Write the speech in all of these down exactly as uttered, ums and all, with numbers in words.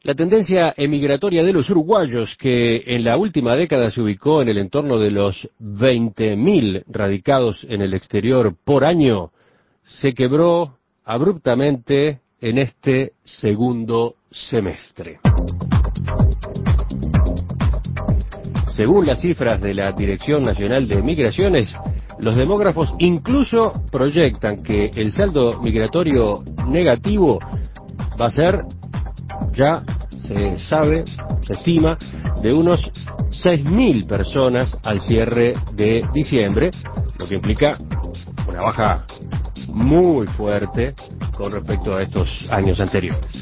La tendencia emigratoria de los uruguayos, que en la última década se ubicó en el entorno de los veinte mil radicados en el exterior por año, se quebró abruptamente en este segundo semestre. Según las cifras de la Dirección Nacional de Migraciones, los demógrafos incluso proyectan que el saldo migratorio negativo va a ser, ya se sabe, se estima, de unos seis mil personas al cierre de diciembre, lo que implica una baja muy fuerte con respecto a estos años anteriores.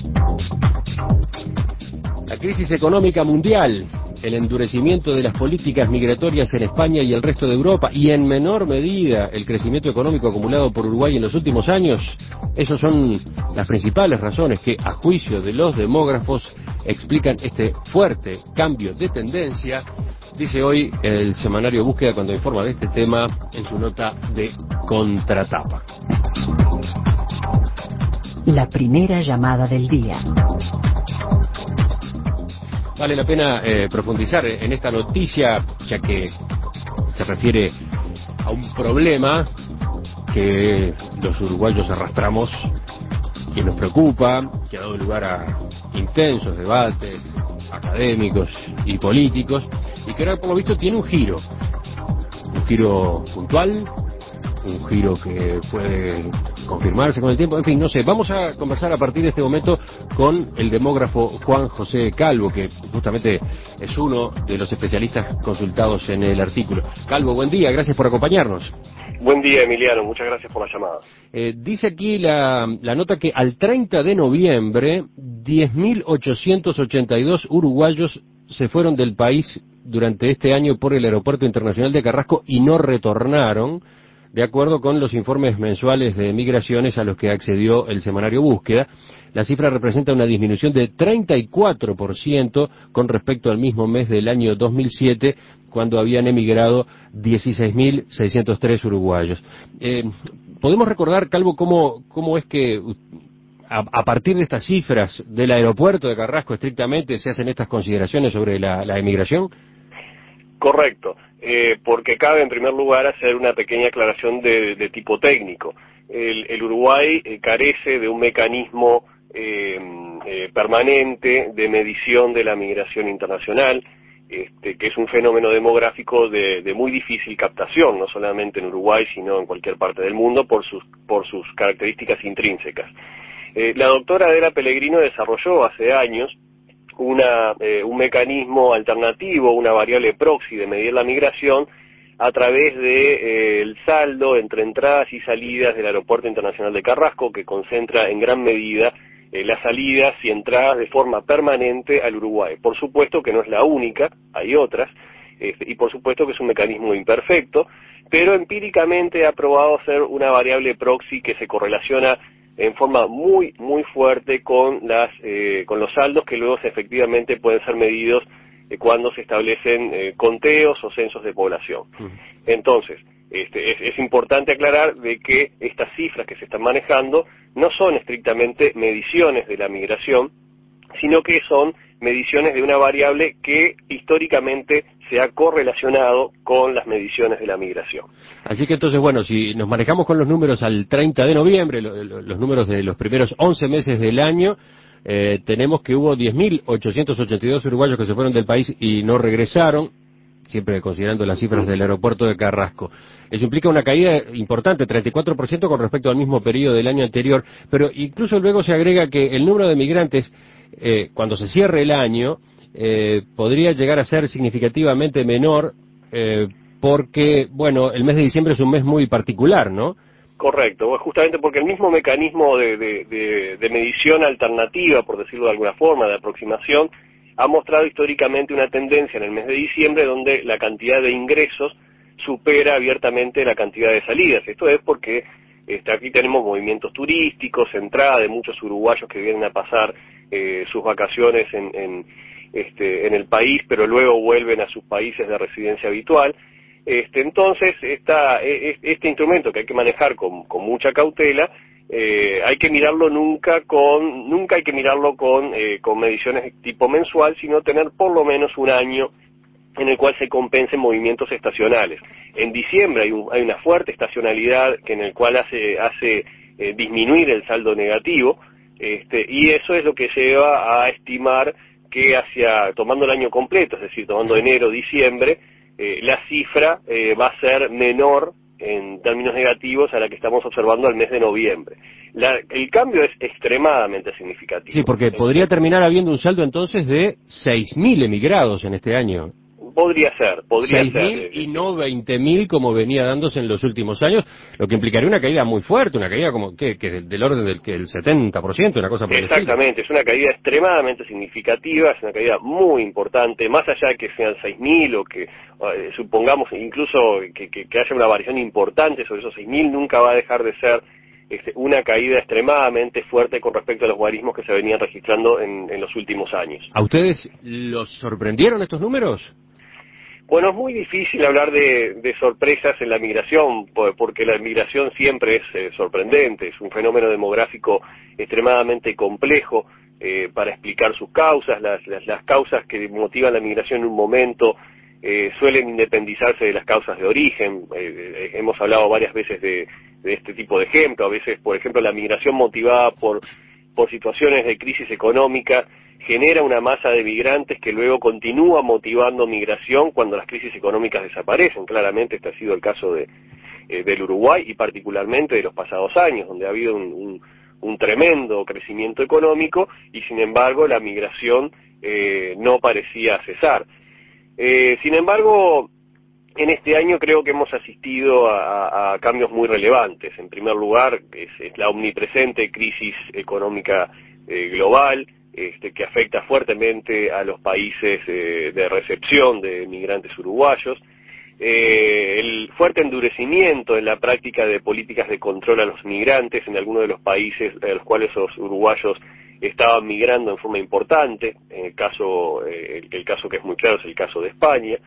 La crisis económica mundial, el endurecimiento de las políticas migratorias en España y el resto de Europa, y en menor medida el crecimiento económico acumulado por Uruguay en los últimos años, esas son las principales razones que, a juicio de los demógrafos, explican este fuerte cambio de tendencia, dice hoy el semanario Búsqueda cuando informa de este tema en su nota de contratapa. La primera llamada del día. Vale la pena eh, profundizar en esta noticia, ya que se refiere a un problema que los uruguayos arrastramos, que nos preocupa, que ha dado lugar a intensos debates académicos y políticos, y que ahora por lo visto tiene un giro, un giro puntual, un giro que puede confirmarse con el tiempo, en fin, no sé, vamos a conversar a partir de este momento con el demógrafo Juan José Calvo, que justamente es uno de los especialistas consultados en el artículo. Calvo, buen día, gracias por acompañarnos. Buen día, Emiliano, muchas gracias por la llamada. Eh, dice aquí la, la nota que al treinta de noviembre, diez mil ochocientos ochenta y dos uruguayos se fueron del país durante este año por el Aeropuerto Internacional de Carrasco y no retornaron, de acuerdo con los informes mensuales de migraciones a los que accedió el semanario Búsqueda. La cifra representa una disminución de treinta y cuatro por ciento con respecto al mismo mes del año dos mil siete, cuando habían emigrado dieciséis mil seiscientos tres uruguayos. Eh, ¿Podemos recordar, Calvo, cómo, cómo es que a, a partir de estas cifras del aeropuerto de Carrasco estrictamente se hacen estas consideraciones sobre la, la emigración? Correcto, eh, porque cabe en primer lugar hacer una pequeña aclaración de, de tipo técnico. El, el Uruguay eh, carece de un mecanismo eh, eh, permanente de medición de la migración internacional, este, que es un fenómeno demográfico de, de muy difícil captación, no solamente en Uruguay, sino en cualquier parte del mundo, por sus, por sus características intrínsecas. Eh, la doctora Adela Pellegrino desarrolló hace años Una, eh, un mecanismo alternativo, una variable proxy de medir la migración a través de eh, el saldo entre entradas y salidas del Aeropuerto Internacional de Carrasco, que concentra en gran medida eh, las salidas y entradas de forma permanente al Uruguay. Por supuesto que no es la única, hay otras, eh, y por supuesto que es un mecanismo imperfecto, pero empíricamente ha probado ser una variable proxy que se correlaciona en forma muy, muy fuerte con las eh, con los saldos que luego efectivamente pueden ser medidos eh, cuando se establecen eh, conteos o censos de población. Uh-huh. Entonces, este, es, es importante aclarar de que estas cifras que se están manejando no son estrictamente mediciones de la migración, sino que son mediciones de una variable que históricamente se ha correlacionado con las mediciones de la migración. Así que entonces, bueno, si nos manejamos con los números al treinta de noviembre, lo, lo, los números de los primeros once meses del año, eh, tenemos que hubo diez mil ochocientos ochenta y dos uruguayos que se fueron del país y no regresaron, siempre considerando las cifras del aeropuerto de Carrasco. Eso implica una caída importante, treinta y cuatro por ciento con respecto al mismo periodo del año anterior, pero incluso luego se agrega que el número de migrantes, eh, cuando se cierre el año, eh, podría llegar a ser significativamente menor, eh, porque, bueno, el mes de diciembre es un mes muy particular, ¿no? Correcto, justamente porque el mismo mecanismo de, de, de, de medición alternativa, por decirlo de alguna forma, de aproximación, ha mostrado históricamente una tendencia en el mes de diciembre donde la cantidad de ingresos supera abiertamente la cantidad de salidas. Esto es porque este, aquí tenemos movimientos turísticos, entrada de muchos uruguayos que vienen a pasar eh, sus vacaciones en, en, este, en el país, pero luego vuelven a sus países de residencia habitual. Este, entonces, esta, este instrumento que hay que manejar con, con mucha cautela, eh, hay que mirarlo nunca con, nunca hay que mirarlo con, eh, con mediciones de tipo mensual, sino tener por lo menos un año en el cual se compensen movimientos estacionales. En diciembre hay, un, hay una fuerte estacionalidad que en el cual hace, hace eh, disminuir el saldo negativo, este, y eso es lo que lleva a estimar que hacia, tomando el año completo, es decir, tomando enero, diciembre, eh, la cifra eh, va a ser menor en términos negativos a la que estamos observando al mes de noviembre. La, el cambio es extremadamente significativo. Sí, porque podría terminar habiendo un saldo entonces de seis mil emigrados en este año. Podría ser, podría seis mil ser. y no veinte mil como venía dándose en los últimos años, lo que implicaría una caída muy fuerte, una caída como que, que del, del orden del que el setenta por ciento, una cosa por el estilo. Exactamente, es una caída extremadamente significativa, es una caída muy importante, más allá de que sean seis mil o que eh, supongamos incluso que, que, que haya una variación importante sobre esos seis mil, nunca va a dejar de ser este, una caída extremadamente fuerte con respecto a los guarismos que se venían registrando en, en los últimos años. ¿A ustedes los sorprendieron estos números? Bueno, es muy difícil hablar de, de sorpresas en la migración, porque la migración siempre es eh, sorprendente, es un fenómeno demográfico extremadamente complejo eh, para explicar sus causas. Las, las, las causas que motivan la migración en un momento eh, suelen independizarse de las causas de origen. Eh, eh, hemos hablado varias veces de, de este tipo de ejemplo. A veces, por ejemplo, la migración motivada por, por situaciones de crisis económica genera una masa de migrantes que luego continúa motivando migración cuando las crisis económicas desaparecen. Claramente este ha sido el caso de, eh, del Uruguay y particularmente de los pasados años, donde ha habido un, un, un tremendo crecimiento económico y sin embargo la migración eh, no parecía cesar. Eh, sin embargo, en este año creo que hemos asistido a, a cambios muy relevantes. En primer lugar, es, es la omnipresente crisis económica eh, global, Este, que afecta fuertemente a los países eh, de recepción de migrantes uruguayos, eh, el fuerte endurecimiento en la práctica de políticas de control a los migrantes en algunos de los países a los cuales los uruguayos estaban migrando en forma importante, en el caso, eh, el, el caso que es muy claro es el caso de España.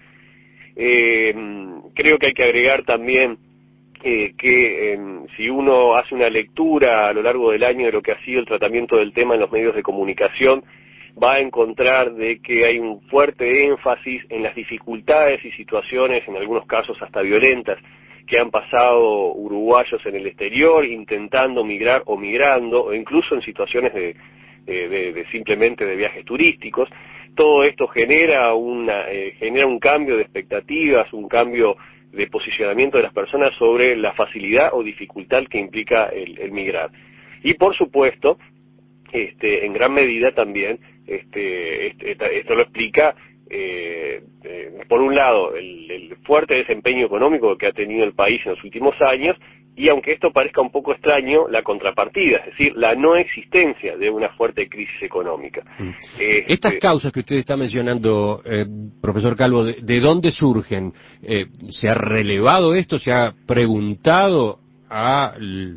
Eh, creo que hay que agregar también Eh, que eh, si uno hace una lectura a lo largo del año de lo que ha sido el tratamiento del tema en los medios de comunicación, va a encontrar de que hay un fuerte énfasis en las dificultades y situaciones, en algunos casos hasta violentas, que han pasado uruguayos en el exterior intentando migrar o migrando, o incluso en situaciones de, de, de, de simplemente de viajes turísticos. Todo esto genera, una, eh, genera un cambio de expectativas, un cambio de posicionamiento de las personas sobre la facilidad o dificultad que implica el, el migrar. Y por supuesto, este, en gran medida también, este, este, esto lo explica, eh, eh, por un lado, el, el fuerte desempeño económico que ha tenido el país en los últimos años, y aunque esto parezca un poco extraño, la contrapartida, es decir, la no existencia de una fuerte crisis económica. Mm. Este... Estas causas que usted está mencionando, eh, profesor Calvo, ¿de, de dónde surgen? Eh, ¿Se ha relevado esto? ¿Se ha preguntado a,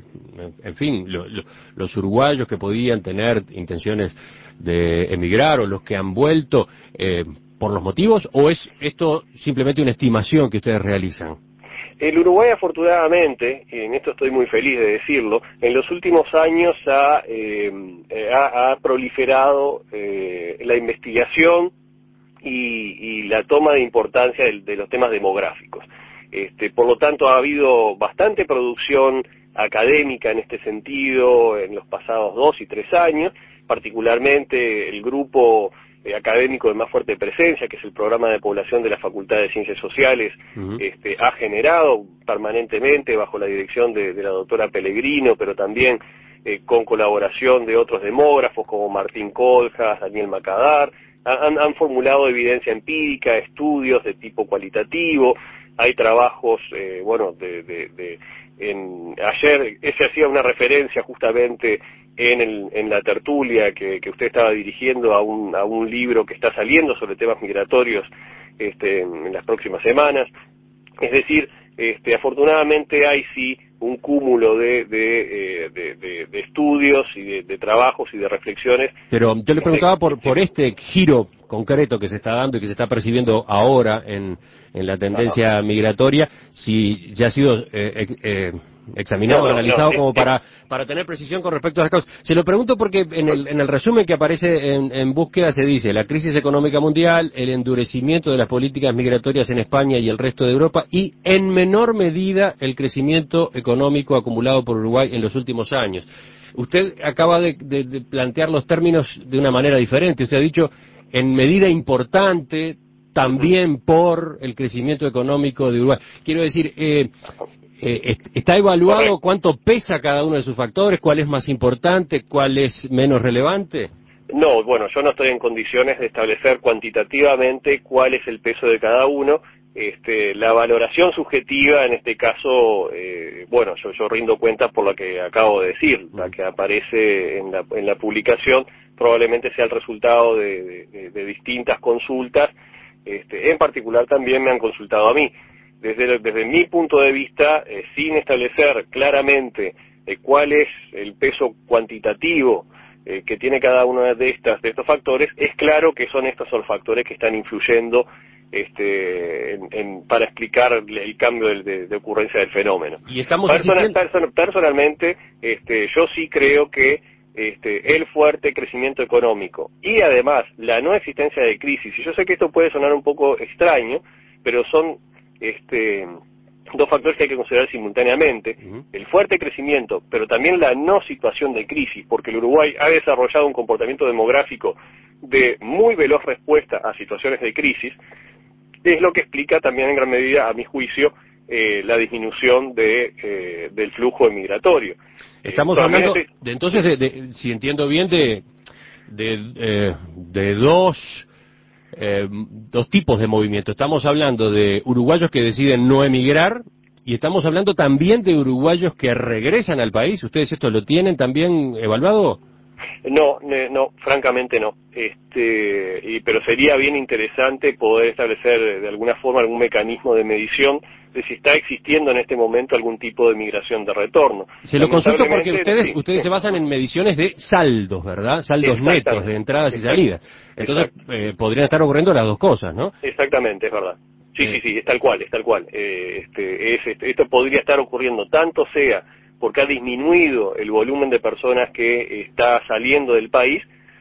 en fin, lo, lo, los uruguayos que podían tener intenciones de emigrar o los que han vuelto eh, por los motivos? ¿O es esto simplemente una estimación que ustedes realizan? El Uruguay, afortunadamente, y en esto estoy muy feliz de decirlo, en los últimos años ha, eh, ha, ha proliferado eh, la investigación y, y la toma de importancia de, de los temas demográficos. Este, por lo tanto, ha habido bastante producción académica en este sentido en los pasados dos y tres años, particularmente el grupo Eh, académico de más fuerte presencia, que es el programa de población de la Facultad de Ciencias Sociales, uh-huh. este, ha generado permanentemente bajo la dirección de, de la doctora Pellegrino, pero también eh, con colaboración de otros demógrafos como Martín Coljas, Daniel Macadar, han, han formulado evidencia empírica, estudios de tipo cualitativo, hay trabajos, eh, bueno, de, de, de en, ayer ese hacía una referencia justamente en, el, en la tertulia que, que usted estaba dirigiendo a un, a un libro que está saliendo sobre temas migratorios este, en, en las próximas semanas. Es decir, este, afortunadamente hay sí un cúmulo de, de, de, de, de estudios y de, de trabajos y de reflexiones. Pero yo le preguntaba por, por este giro concreto que se está dando y que se está percibiendo ahora en, en la tendencia Ajá. migratoria, si ya ha sido eh, eh, examinado, no, no, analizado no, como sí, para, sí. para tener precisión con respecto a las causas. Se lo pregunto porque en el, en el resumen que aparece en, en búsqueda se dice la crisis económica mundial, el endurecimiento de las políticas migratorias en España y el resto de Europa y en menor medida el crecimiento económico acumulado por Uruguay en los últimos años. Usted acaba de, de, de plantear los términos de una manera diferente. Usted ha dicho en medida importante también por el crecimiento económico de Uruguay. Quiero decir, eh, eh, ¿está evaluado Correcto. cuánto pesa cada uno de sus factores? ¿Cuál es más importante? ¿Cuál es menos relevante? No, bueno, yo no estoy en condiciones de establecer cuantitativamente cuál es el peso de cada uno. Este, la valoración subjetiva, en este caso, eh, bueno, yo, yo rindo cuentas por lo que acabo de decir, la que aparece en la, en la publicación probablemente sea el resultado de, de, de distintas consultas, este, en particular también me han consultado a mí. Desde, desde mi punto de vista, eh, sin establecer claramente eh, cuál es el peso cuantitativo eh, que tiene cada uno de, estas, de estos factores, es claro que son estos los factores que están influyendo Este, en, en, para explicar el cambio de, de, de ocurrencia del fenómeno. Y estamos Personal, person, personalmente, este, yo sí creo que este, el fuerte crecimiento económico y además la no existencia de crisis, y yo sé que esto puede sonar un poco extraño, pero son este, dos factores que hay que considerar simultáneamente, uh-huh. el fuerte crecimiento, pero también la no situación de crisis, porque el Uruguay ha desarrollado un comportamiento demográfico de muy veloz respuesta a situaciones de crisis, es lo que explica también en gran medida, a mi juicio, eh, la disminución de eh, del flujo migratorio. Estamos eh, hablando, estoy... de, entonces, de, de, si entiendo bien, de de, eh, de dos, eh, dos tipos de movimiento. Estamos hablando de uruguayos que deciden no emigrar y estamos hablando también de uruguayos que regresan al país. ¿Ustedes esto lo tienen también evaluado? No, no, francamente no. Este, y, pero sería bien interesante poder establecer de alguna forma algún mecanismo de medición de si está existiendo en este momento algún tipo de migración de retorno. Se lo consulto porque ustedes sí, ustedes sí. se basan en mediciones de saldos, ¿verdad? Saldos netos de entradas y salidas. Entonces eh, podrían estar ocurriendo las dos cosas, ¿no? Exactamente, es verdad. Sí, eh. sí, sí, es tal cual, es tal cual. Eh, este, es, este, esto podría estar ocurriendo tanto sea porque ha disminuido el volumen de personas que está saliendo del país,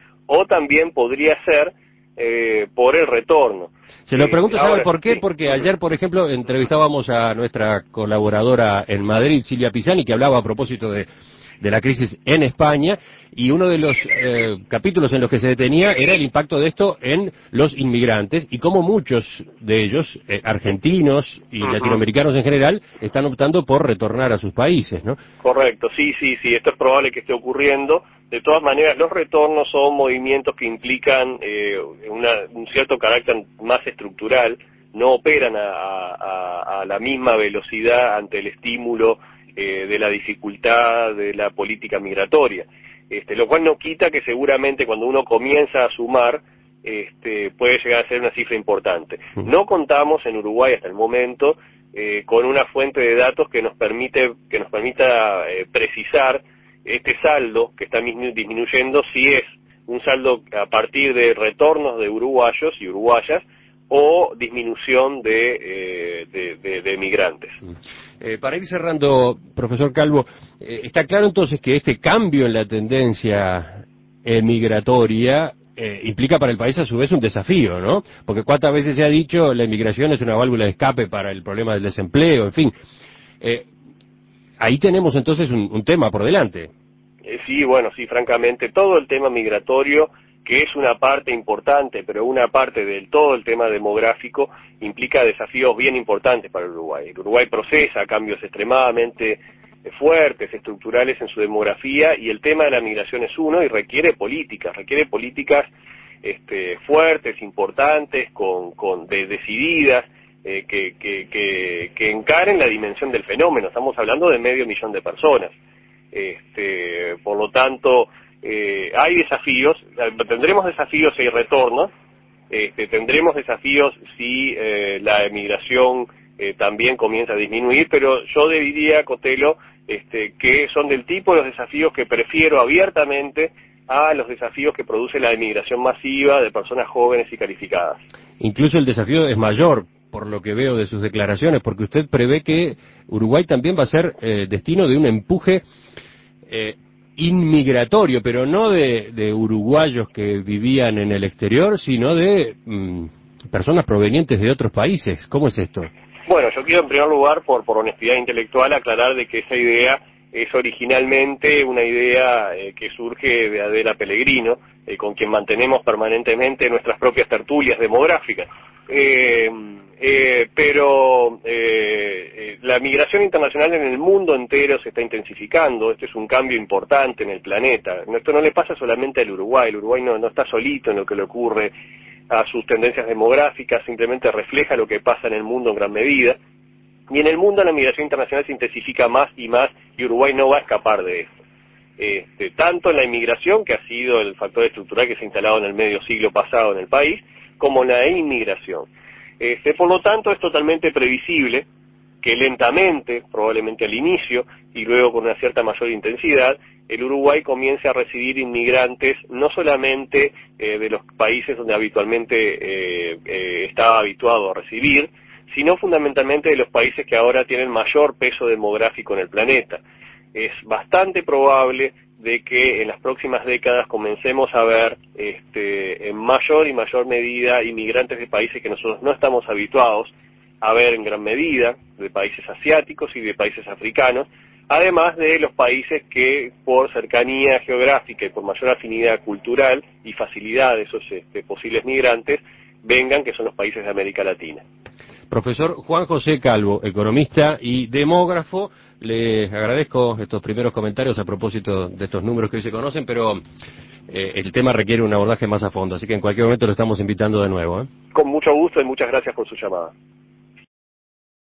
o también podría ser eh, por el retorno. Se lo pregunto, eh, ¿sabe ahora, por qué? Sí. Porque ayer, por ejemplo, entrevistábamos a nuestra colaboradora en Madrid, Silvia Pisani, que hablaba a propósito de, de la crisis en España, y uno de los eh, capítulos en los que se detenía era el impacto de esto en los inmigrantes, y cómo muchos de ellos, eh, argentinos y uh-huh. latinoamericanos en general, están optando por retornar a sus países, ¿no? Correcto, sí, sí, sí, esto es probable que esté ocurriendo. De todas maneras, los retornos son movimientos que implican eh, una, un cierto carácter más estructural, no operan a, a, a la misma velocidad ante el estímulo eh, de la dificultad de la política migratoria. Este, lo cual no quita que seguramente cuando uno comienza a sumar, este, puede llegar a ser una cifra importante. No contamos en Uruguay hasta el momento eh, con una fuente de datos que nos permite, que nos permita eh, precisar este saldo que está disminuyendo, si es un saldo a partir de retornos de uruguayos y uruguayas o disminución de, eh, de, de, de migrantes. Eh, para ir cerrando, profesor Calvo, eh, está claro entonces que este cambio en la tendencia migratoria eh, implica para el país a su vez un desafío, ¿no? Porque cuántas veces se ha dicho la inmigración es una válvula de escape para el problema del desempleo, en fin. Eh, ahí tenemos entonces un, un tema por delante. Eh, sí, bueno, sí, francamente, todo el tema migratorio, que es una parte importante, pero una parte del todo el tema demográfico, implica desafíos bien importantes para el Uruguay. El Uruguay procesa cambios extremadamente fuertes, estructurales en su demografía, y el tema de la migración es uno, y requiere políticas, requiere políticas este, fuertes, importantes, con, con de, decididas, eh, que, que, que, que encaren la dimensión del fenómeno. Estamos hablando de medio millón de personas. Este, por lo tanto, eh, hay desafíos, tendremos desafíos si hay retorno, este, tendremos desafíos si eh, la emigración eh, también comienza a disminuir, pero yo diría, Cotelo, este, que son del tipo de los desafíos que prefiero abiertamente a los desafíos que produce la emigración masiva de personas jóvenes y calificadas. Incluso el desafío es mayor, por lo que veo de sus declaraciones, porque usted prevé que Uruguay también va a ser eh, destino de un empuje eh, inmigratorio, pero no de, de uruguayos que vivían en el exterior, sino de mm, personas provenientes de otros países. ¿Cómo es esto? Bueno, yo quiero en primer lugar, por, por honestidad intelectual, aclarar de que esa idea es originalmente una idea eh, que surge de Adela Pellegrino, eh, con quien mantenemos permanentemente nuestras propias tertulias demográficas. Eh, eh, pero eh, eh, la migración internacional en el mundo entero se está intensificando. Este es un cambio importante en el planeta. Esto no le pasa solamente al Uruguay. El Uruguay no, no está solito en lo que le ocurre a sus tendencias demográficas, simplemente refleja lo que pasa en el mundo en gran medida. Y en el mundo la migración internacional se intensifica más y más, y Uruguay no va a escapar de esto. Este, tanto en la inmigración, que ha sido el factor estructural que se ha instalado en el medio siglo pasado en el país, como en la inmigración. Este, por lo tanto, es totalmente previsible que lentamente, probablemente al inicio, y luego con una cierta mayor intensidad, el Uruguay comience a recibir inmigrantes no solamente eh, de los países donde habitualmente eh, eh, estaba habituado a recibir, sino fundamentalmente de los países que ahora tienen mayor peso demográfico en el planeta. Es bastante probable de que en las próximas décadas comencemos a ver este, en mayor y mayor medida inmigrantes de países que nosotros no estamos habituados a ver en gran medida, de países asiáticos y de países africanos, además de los países que por cercanía geográfica y por mayor afinidad cultural y facilidad de esos este, posibles migrantes vengan, que son los países de América Latina. Profesor Juan José Calvo, economista y demógrafo, le agradezco estos primeros comentarios a propósito de estos números que hoy se conocen, pero eh, el tema requiere un abordaje más a fondo, así que en cualquier momento lo estamos invitando de nuevo, ¿eh? Con mucho gusto y muchas gracias por su llamada.